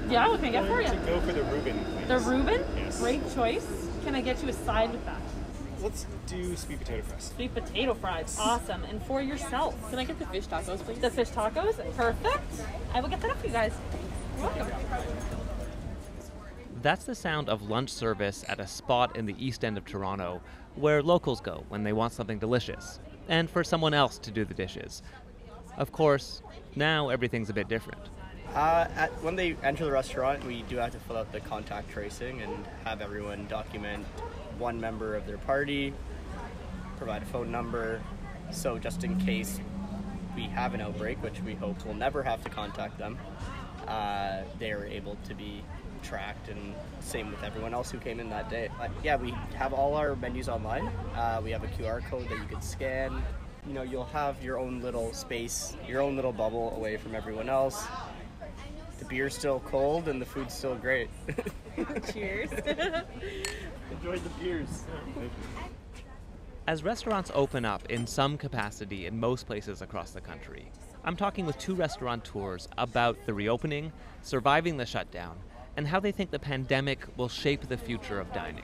Yeah, what can I get for you? To go for the Reuben, please. The Reuben? Yes. Great choice. Can I get you a side with that? Let's do sweet potato fries. Sweet potato fries. Awesome. And for yourself? Can I get the fish tacos, please? The fish tacos? Perfect. I will get that up for you guys. You're welcome. That's the sound of lunch service at a spot in the east end of Toronto where locals go when they want something delicious, and for someone else to do the dishes. Of course, now everything's a bit different. When they enter the restaurant, we do have to fill out the contact tracing and have everyone document one member of their party, provide a phone number, so just in case we have an outbreak, which we hope we'll never have to contact them, they're able to be tracked, and same with everyone else who came in that day. We have all our menus online. We have a QR code that you can scan. You know, you'll have your own little space, your own little bubble away from everyone else. The beer's still cold and the food's still great. Cheers. Enjoy the beers. As restaurants open up in some capacity in most places across the country, I'm talking with two restaurateurs about the reopening, surviving the shutdown, and how they think the pandemic will shape the future of dining.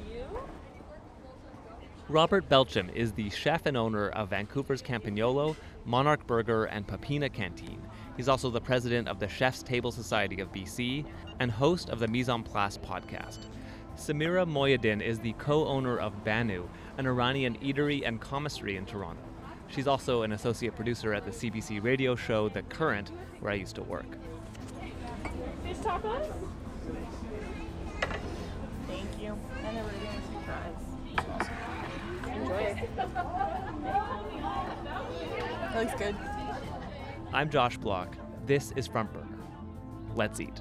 Robert Belcham is the chef and owner of Vancouver's Campagnolo, Monarch Burger, and Papina Canteen. He's also the president of the Chef's Table Society of BC and host of the Mise en Place podcast. Samira Moyadin is the co-owner of Banu, an Iranian eatery and commissary in Toronto. She's also an associate producer at the CBC radio show The Current, where I used to work. Fish tacos? Thank you. And the Reuben sweet fries. Enjoy it. That looks good. I'm Josh Block. This is Front Burner. Let's eat.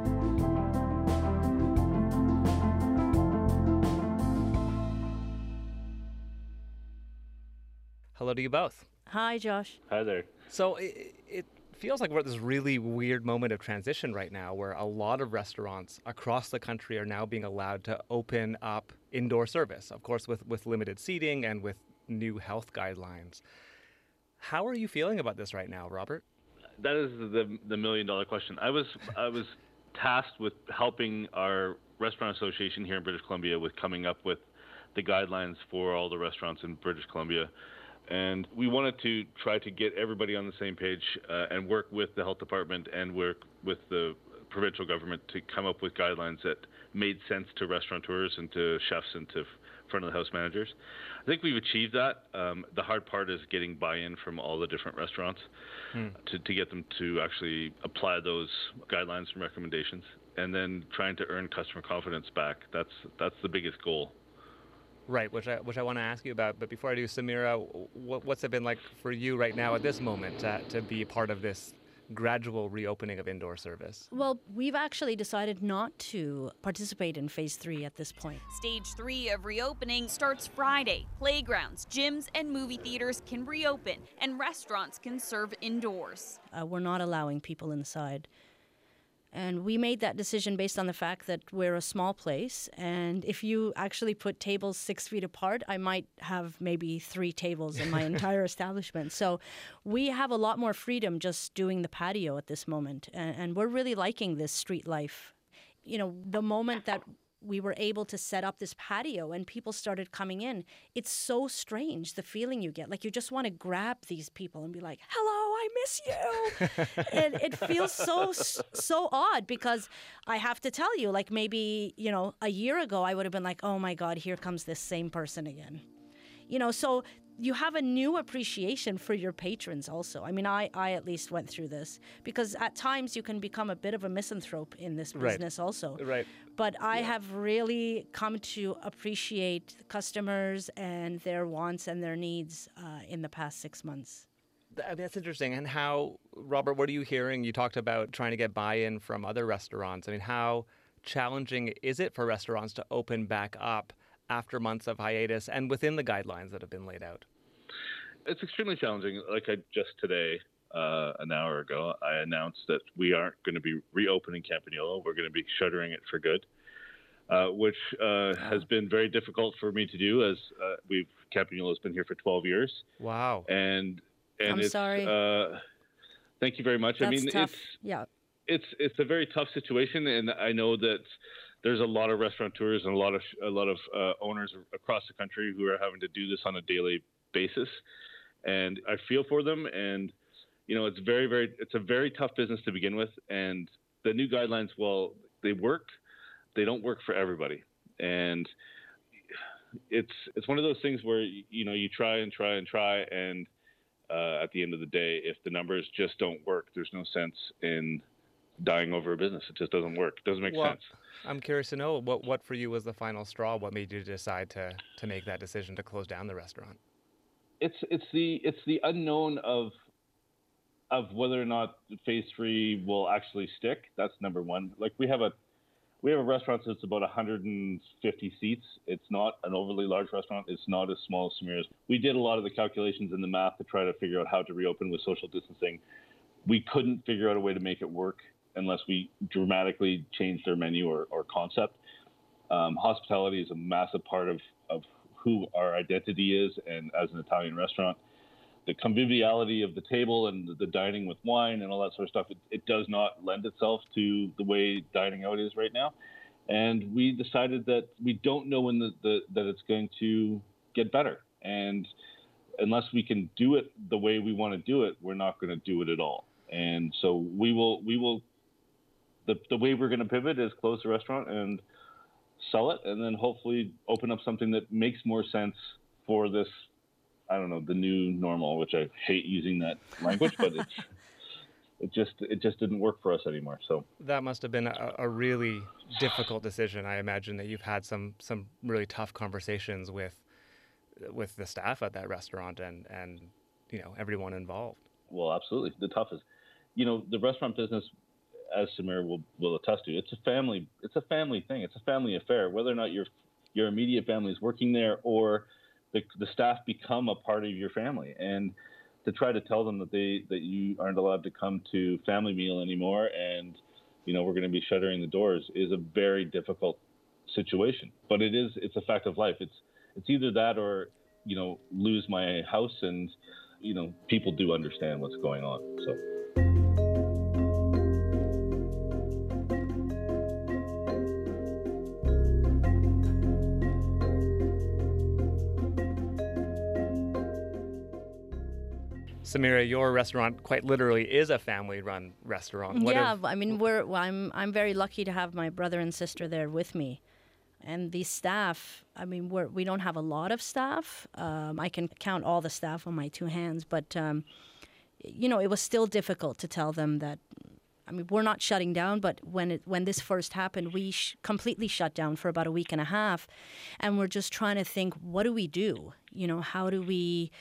Hello to you both. Hi, Josh. Hi there. So it feels like we're at this really weird moment of transition right now where a lot of restaurants across the country are now being allowed to open up indoor service, of course, with limited seating and with new health guidelines. How are you feeling about this right now, Robert? That is the million-dollar question. I was tasked with helping our restaurant association here in British Columbia with coming up with the guidelines for all the restaurants in British Columbia. And we wanted to try to get everybody on the same page and work with the health department and work with the provincial government to come up with guidelines that made sense to restaurateurs and to chefs and to front of the house managers. I think we've achieved that. The hard part is getting buy-in from all the different restaurants to get them to actually apply those guidelines and recommendations, and then trying to earn customer confidence back. That's the biggest goal. Right, which I want to ask you about. But before I do, Samira, what's it been like for you right now at this moment to be part of this gradual reopening of indoor service? Well, we've actually decided not to participate in phase 3 at this point. Stage 3 of reopening starts Friday. Playgrounds, gyms, and movie theaters can reopen, and restaurants can serve indoors. We're not allowing people inside. And we made that decision based on the fact that we're a small place. And if you actually put tables 6 feet apart, I might have maybe 3 tables in my entire establishment. So we have a lot more freedom just doing the patio at this moment. And we're really liking this street life. You know, the moment that we were able to set up this patio and people started coming in, it's so strange, the feeling you get. Like you just want to grab these people and be like, hello, I miss you. And it feels so odd because I have to tell you, like maybe, you know, a year ago, I would have been like, oh my God, here comes this same person again. You know, so you have a new appreciation for your patrons also. I mean, I at least went through this because at times you can become a bit of a misanthrope in this business also. Right. But I have really come to appreciate customers and their wants and their needs in the past 6 months. That's interesting. And how, Robert, what are you hearing? You talked about trying to get buy-in from other restaurants. I mean, how challenging is it for restaurants to open back up after months of hiatus and within the guidelines that have been laid out? It's extremely challenging. Like I just today, an hour ago, I announced that we aren't going to be reopening Campagnolo. We're going to be shuttering it for good, which has been very difficult for me to do as Campagnolo's been here for 12 years. Wow. And I'm sorry. Thank you very much. That's I mean, tough. Yeah. It's a very tough situation, and I know that there's a lot of restaurateurs and a lot of owners across the country who are having to do this on a daily basis, and I feel for them. And it's it's a very tough business to begin with, and the new guidelines, well, they work, they don't work for everybody, and it's one of those things where you try and try and try, and at the end of the day, if the numbers just don't work, there's no sense in dying over a business. It just doesn't work. It doesn't make sense. I'm curious to know what for you was the final straw. What made you decide to make that decision to close down the restaurant? It's the unknown of whether or not phase 3 will actually stick. That's number one. Like we have a restaurant that's about 150 seats. It's not an overly large restaurant. It's not as small as Samira's. We did a lot of the calculations and the math to try to figure out how to reopen with social distancing. We couldn't figure out a way to make it work unless we dramatically changed their menu or concept. Hospitality is a massive part of who our identity is, and as an Italian restaurant, the conviviality of the table and the dining with wine and all that sort of stuff, it does not lend itself to the way dining out is right now. And we decided that we don't know when that it's going to get better. And unless we can do it the way we want to do it, we're not going to do it at all. And so we will the way we're going to pivot is close the restaurant and sell it, and then hopefully open up something that makes more sense for this, I don't know, the new normal, which I hate using that language, but it just didn't work for us anymore. So that must have been a really difficult decision. I imagine that you've had some really tough conversations with the staff at that restaurant and everyone involved. Well, absolutely. The toughest, the restaurant business, as Samira will attest to, it's a family thing. It's a family affair. Whether or not your immediate family is working there or the staff become a part of your family, and to try to tell them that you aren't allowed to come to family meal anymore, and we're going to be shuttering the doors, is a very difficult situation. But it's a fact of life. It's either that or lose my house, and people do understand what's going on. So. Samira, your restaurant quite literally is a family-run restaurant. I'm very lucky to have my brother and sister there with me. And the staff, we don't have a lot of staff. I can count all the staff on my two hands, but it was still difficult to tell them that. We're not shutting down, but when this first happened, we completely shut down for about a week and a half, and we're just trying to think, what do we do? How do we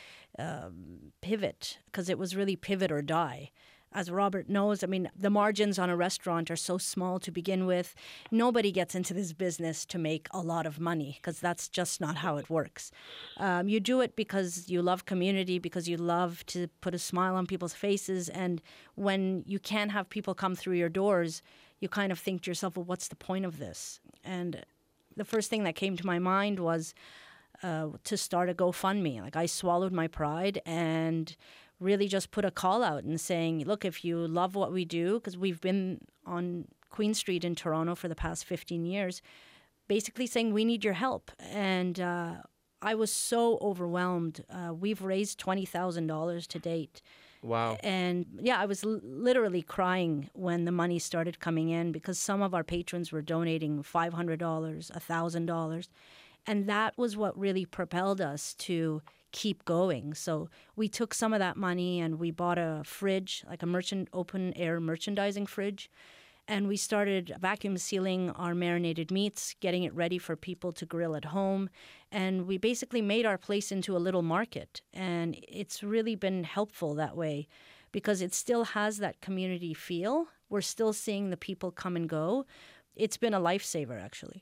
pivot? Because it was really pivot or die. As Robert knows, the margins on a restaurant are so small to begin with. Nobody gets into this business to make a lot of money, because that's just not how it works. You do it because you love community, because you love to put a smile on people's faces. And when you can't have people come through your doors, you kind of think to yourself, well, what's the point of this? And the first thing that came to my mind was to start a GoFundMe. Like, I swallowed my pride and really just put a call out and saying, look, if you love what we do, because we've been on Queen Street in Toronto for the past 15 years, basically saying we need your help. And I was so overwhelmed. We've raised $20,000 to date. Wow. And I was literally crying when the money started coming in, because some of our patrons were donating $500, $1,000. And that was what really propelled us to keep going. So we took some of that money and we bought a fridge, like a open air merchandising fridge. And we started vacuum sealing our marinated meats, getting it ready for people to grill at home. And we basically made our place into a little market. And it's really been helpful that way, because it still has that community feel. We're still seeing the people come and go. It's been a lifesaver, actually.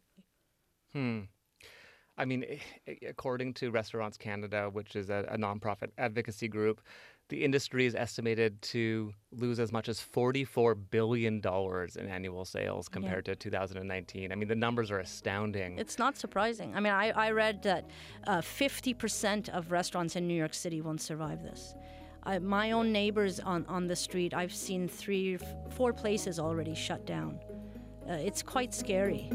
According to Restaurants Canada, which is a nonprofit advocacy group, the industry is estimated to lose as much as $44 billion in annual sales compared to 2019. The numbers are astounding. It's not surprising. I read that 50% of restaurants in New York City won't survive this. My own neighbors on the street, I've seen 4 places already shut down. It's quite scary.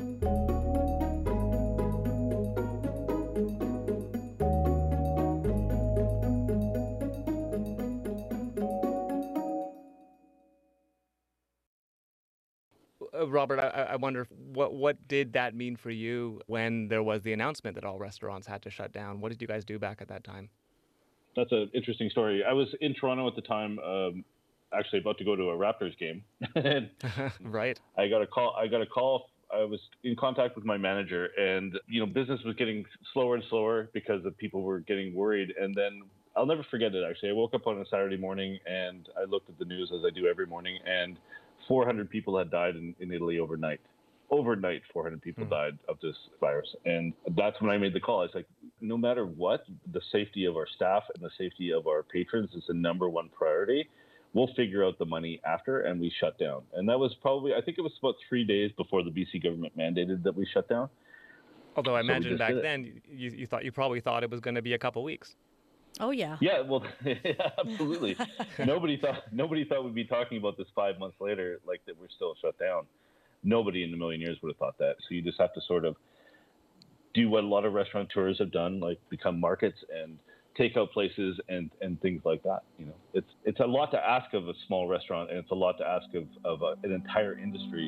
Robert, I wonder what did that mean for you when there was the announcement that all restaurants had to shut down? What did you guys do back at that time? That's an interesting story. I was in Toronto at the time, actually about to go to a Raptors game. And right. I got a call. I was in contact with my manager, and business was getting slower and slower because the people were getting worried. And then I'll never forget it. Actually, I woke up on a Saturday morning and I looked at the news as I do every morning, and 400 people had died in Italy overnight. Overnight, 400 people died of this virus. And that's when I made the call. I was like, no matter what, the safety of our staff and the safety of our patrons is the number one priority. We'll figure out the money after, and we shut down. And that was probably, I think it was about 3 days before the BC government mandated that we shut down. Although I imagine back then you probably thought it was going to be a couple weeks. Oh yeah. Yeah, well, absolutely. Nobody thought we'd be talking about this 5 months later, like that we're still shut down. Nobody in a million years would have thought that. So you just have to sort of do what a lot of restaurateurs have done, like become markets and takeout places and things like that. It's a lot to ask of a small restaurant, and it's a lot to ask of an entire industry.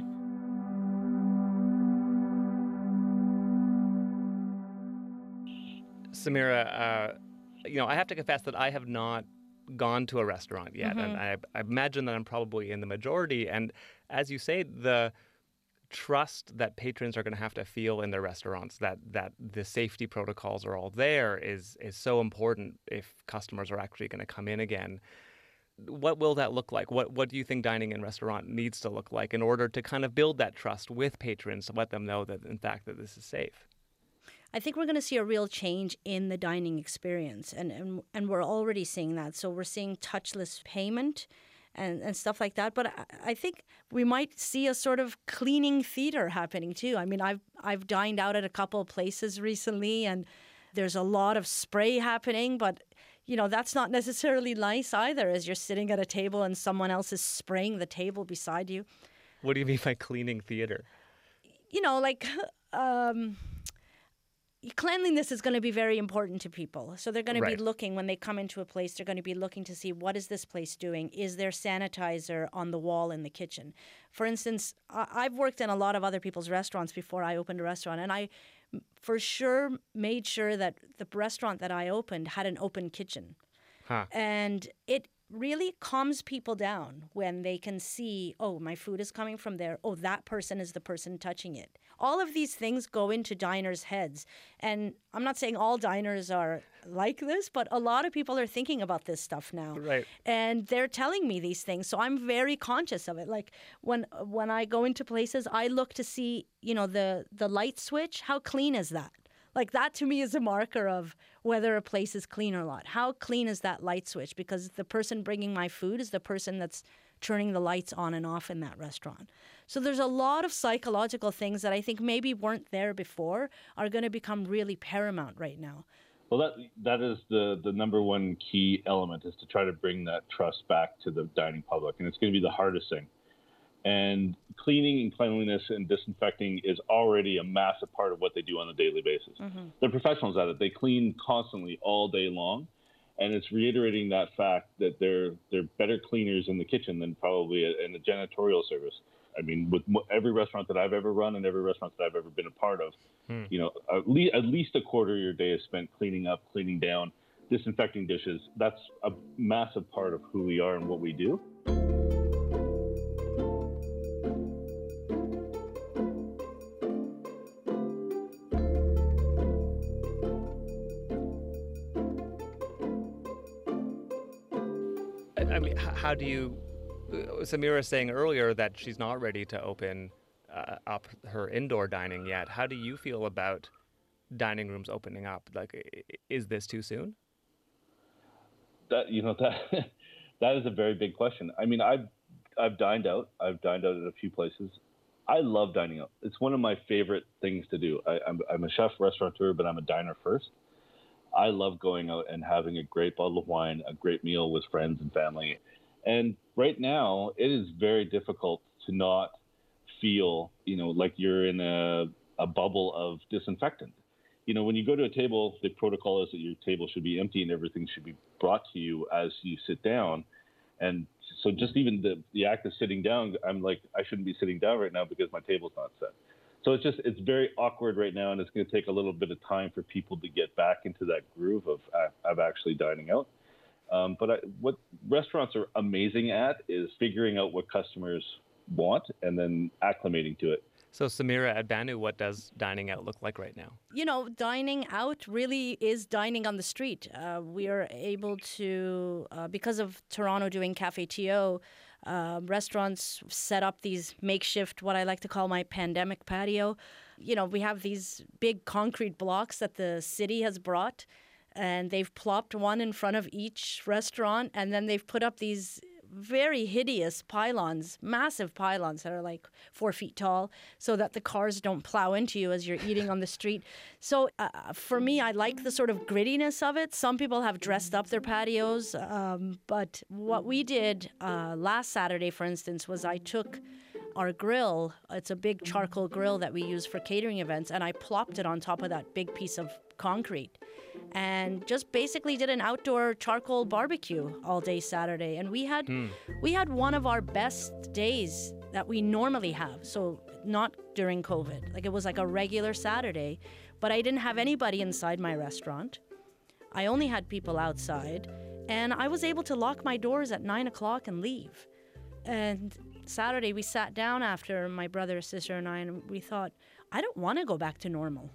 Samira, I have to confess that I have not gone to a restaurant yet, and I imagine that I'm probably in the majority. And as you say, the trust that patrons are going to have to feel in their restaurants, that the safety protocols are all there, is so important if customers are actually going to come in again. What will that look like? What do you think dining in restaurant needs to look like in order to kind of build that trust with patrons to let them know that, in fact, that this is safe? I think we're going to see a real change in the dining experience, and we're already seeing that. So we're seeing touchless payment and stuff like that. But I think we might see a sort of cleaning theater happening too. I mean, I've dined out at a couple of places recently, and there's a lot of spray happening, but that's not necessarily nice either, as you're sitting at a table and someone else is spraying the table beside you. What do you mean by cleaning theater? Cleanliness is going to be very important to people. So they're going to be Right. looking, when they come into a place, they're going to be looking to see, what is this place doing? Is there sanitizer on the wall in the kitchen? For instance, I've worked in a lot of other people's restaurants before I opened a restaurant, and I for sure made sure that the restaurant that I opened had an open kitchen. Huh. And it really calms people down when they can see, oh, my food is coming from there. Oh, that person is the person touching it. All of these things go into diners' heads. And I'm not saying all diners are like this, but a lot of people are thinking about this stuff now. Right. And they're telling me these things. So I'm very conscious of it. Like when I go into places, I look to see, the light switch. How clean is that? Like that to me is a marker of whether a place is clean or not. How clean is that light switch? Because the person bringing my food is the person that's turning the lights on and off in that restaurant. So there's a lot of psychological things that I think maybe weren't there before are going to become really paramount right now. Well, that is the number one key element, is to try to bring that trust back to the dining public. And it's going to be the hardest thing. And cleaning and cleanliness and disinfecting is already a massive part of what they do on a daily basis. Mm-hmm. They're professionals at it. They clean constantly all day long. And it's reiterating that fact that they're better cleaners in the kitchen than probably in a janitorial service. I mean, with every restaurant that I've ever run and every restaurant that I've ever been a part of, at least a quarter of your day is spent cleaning up, cleaning down, disinfecting dishes. That's a massive part of who we are and what we do. I mean, how do you... Samira was saying earlier that she's not ready to open up her indoor dining yet. How do you feel about dining rooms opening up? Like, is this too soon? That is a very big question. I mean, I've dined out. I've dined out at a few places. I love dining out. It's one of my favorite things to do. I'm a chef restaurateur, but I'm a diner first. I love going out and having a great bottle of wine, a great meal with friends and family. And right now, it is very difficult to not feel, like you're in a bubble of disinfectant. When you go to a table, the protocol is that your table should be empty and everything should be brought to you as you sit down. And so just even the act of sitting down, I'm like, I shouldn't be sitting down right now because my table's not set. So it's very awkward right now, and it's going to take a little bit of time for people to get back into that groove of actually dining out. But what restaurants are amazing at is figuring out what customers want and then acclimating to it. So Samira, at Banu, what does dining out look like right now? Dining out really is dining on the street. We are able to, because of Toronto doing Café TO, restaurants set up these makeshift, what I like to call my pandemic patio. We have these big concrete blocks that the city has brought, and they've plopped one in front of each restaurant, and then they've put up these very hideous pylons, massive pylons that are like 4 feet tall, so that the cars don't plow into you as you're eating on the street. So for me, I like the sort of grittiness of it. Some people have dressed up their patios, but what we did last Saturday, for instance, was I took our grill. It's a big charcoal grill that we use for catering events, and I plopped it on top of that big piece of concrete and just basically did an outdoor charcoal barbecue all day Saturday. And we had one of our best days that we normally have. So not during COVID. Like, it was like a regular Saturday, but I didn't have anybody inside my restaurant. I only had people outside, and I was able to lock my doors at 9:00 and leave. And Saturday we sat down after, my brother, sister, and I, and we thought, I don't want to go back to normal.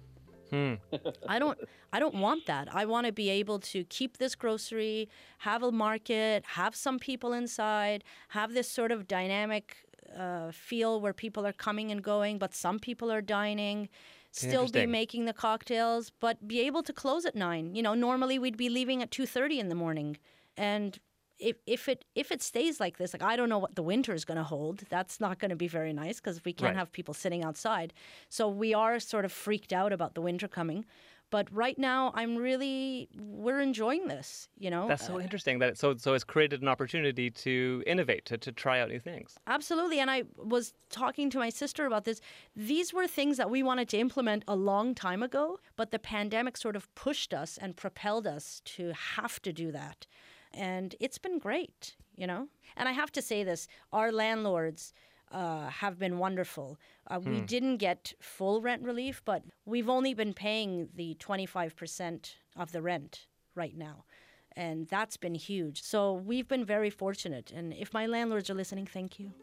I don't want that. I want to be able to keep this grocery, have a market, have some people inside, have this sort of dynamic feel where people are coming and going, but some people are dining, still be making the cocktails, but be able to close at 9. Normally we'd be leaving at 2:30 in the morning. And if it stays like this, like, I don't know what the winter is going to hold. That's not going to be very nice because we can't have people sitting outside. So we are sort of freaked out about the winter coming. But right now, we're enjoying this, That's so interesting that so it's created an opportunity to innovate, to try out new things. Absolutely. And I was talking to my sister about this. These were things that we wanted to implement a long time ago, but the pandemic sort of pushed us and propelled us to have to do that. And it's been great, And I have to say this, our landlords have been wonderful. We didn't get full rent relief, but we've only been paying the 25% of the rent right now. And that's been huge. So we've been very fortunate. And if my landlords are listening, thank you.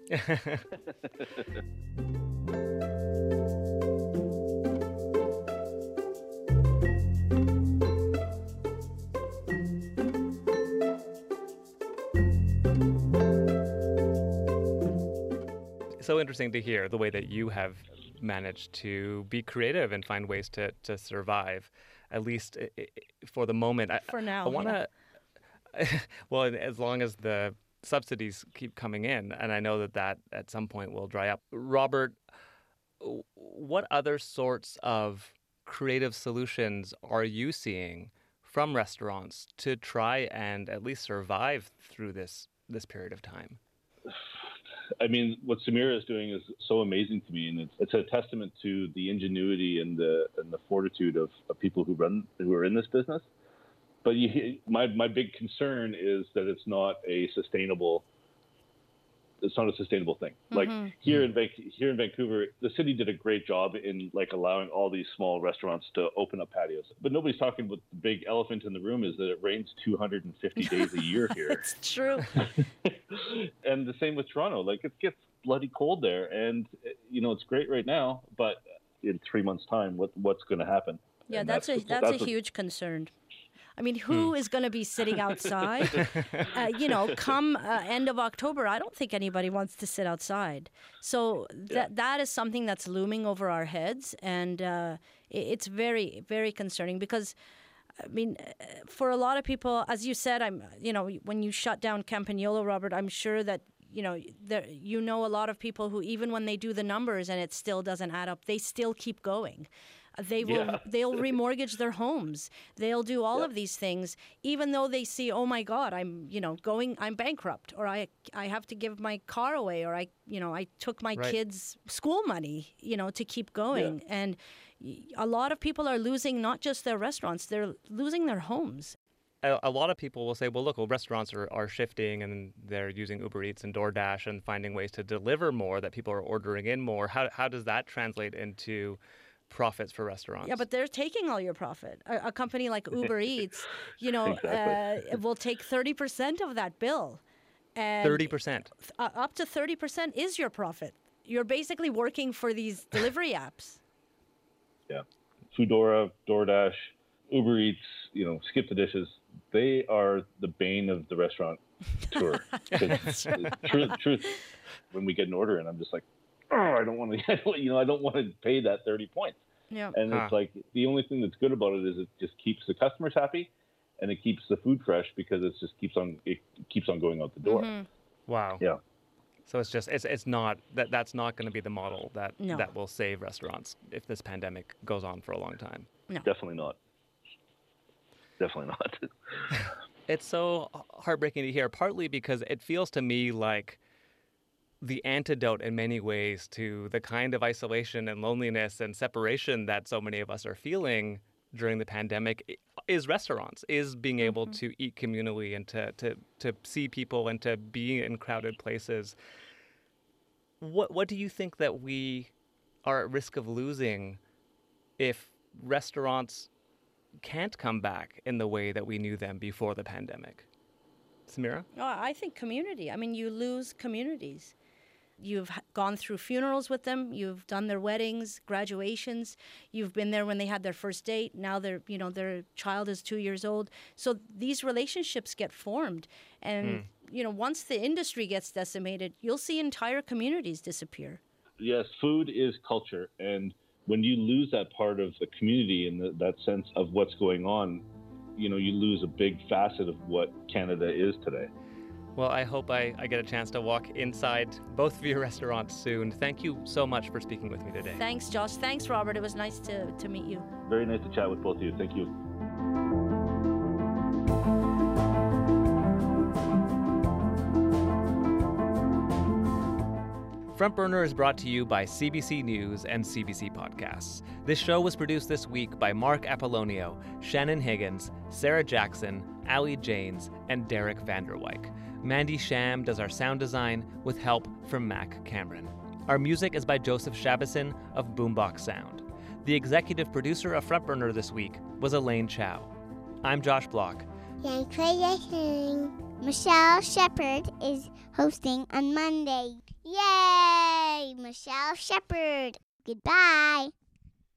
So interesting to hear the way that you have managed to be creative and find ways to survive, at least for the moment. For now. I want to, well, as long as the subsidies keep coming in, and I know that at some point will dry up. Robert, what other sorts of creative solutions are you seeing from restaurants to try and at least survive through this period of time? I mean, what Samira is doing is so amazing to me, and it's a testament to the ingenuity and the fortitude of people who are in this business. But my big concern is that it's not a sustainable thing. Like here in Vancouver, the city did a great job in allowing all these small restaurants to open up patios. But nobody's talking about the big elephant in the room is that it rains 250 days a year here. It's true. And the same with Toronto. It gets bloody cold there, and it's great right now, but in 3 months' time, what's going to happen? Yeah, that's a huge concern. I mean, who is going to be sitting outside? Come end of October, I don't think anybody wants to sit outside. So that is something that's looming over our heads, and it's very, very concerning because, I mean, for a lot of people, as you said, when you shut down Campagnolo, Robert, I'm sure that a lot of people who, even when they do the numbers and it still doesn't add up, they still keep going. They'll remortgage their homes. They'll do all of these things, even though they see, oh my God, I'm bankrupt, or I have to give my car away, or I took my kids' school money, to keep going. Yeah. And a lot of people are losing not just their restaurants, they're losing their homes. A lot of people will say, well, restaurants are shifting and they're using Uber Eats and DoorDash and finding ways to deliver more, that people are ordering in more. How does that translate into profits for restaurants? Yeah, but they're taking all your profit. A company like Uber Eats, will take 30% of that bill. And 30%? Up to 30% is your profit. You're basically working for these delivery apps. Yeah. Foodora, DoorDash, Uber Eats, Skip the Dishes. They are the bane of the restaurant tour. Truth, when we get an order in, I'm just like, I don't want to, I don't want to pay that 30 points. Yeah. And it's like, the only thing that's good about it is it just keeps the customers happy, and it keeps the food fresh because it keeps on going out the door. Mm-hmm. Wow. Yeah. So it's not that's not going to be the model that will save restaurants if this pandemic goes on for a long time. No. Definitely not. Definitely not. It's so heartbreaking to hear, partly because it feels to me like the antidote in many ways to the kind of isolation and loneliness and separation that so many of us are feeling during the pandemic is restaurants, is being able to eat communally and to see people and to be in crowded places. What do you think that we are at risk of losing if restaurants can't come back in the way that we knew them before the pandemic? Samira? Oh, I think community. I mean, you lose communities. You've gone through funerals with them. You've done their weddings, graduations. You've been there when they had their first date. Now their child is 2 years old. So these relationships get formed. And, once the industry gets decimated, you'll see entire communities disappear. Yes, food is culture. And when you lose that part of the community and that sense of what's going on, you lose a big facet of what Canada is today. Well, I hope I get a chance to walk inside both of your restaurants soon. Thank you so much for speaking with me today. Thanks, Josh. Thanks, Robert. It was nice to meet you. Very nice to chat with both of you. Thank you. Front Burner is brought to you by CBC News and CBC Podcasts. This show was produced this week by Mark Apollonio, Shannon Higgins, Sarah Jackson, Ali Janes, and Derek Vanderwyk. Mandy Sham does our sound design with help from Mac Cameron. Our music is by Joseph Shabison of Boombox Sound. The executive producer of Front Burner this week was Elaine Chow. I'm Josh Block. Michelle Shepherd is hosting on Monday. Yay! Michelle Shepherd. Goodbye.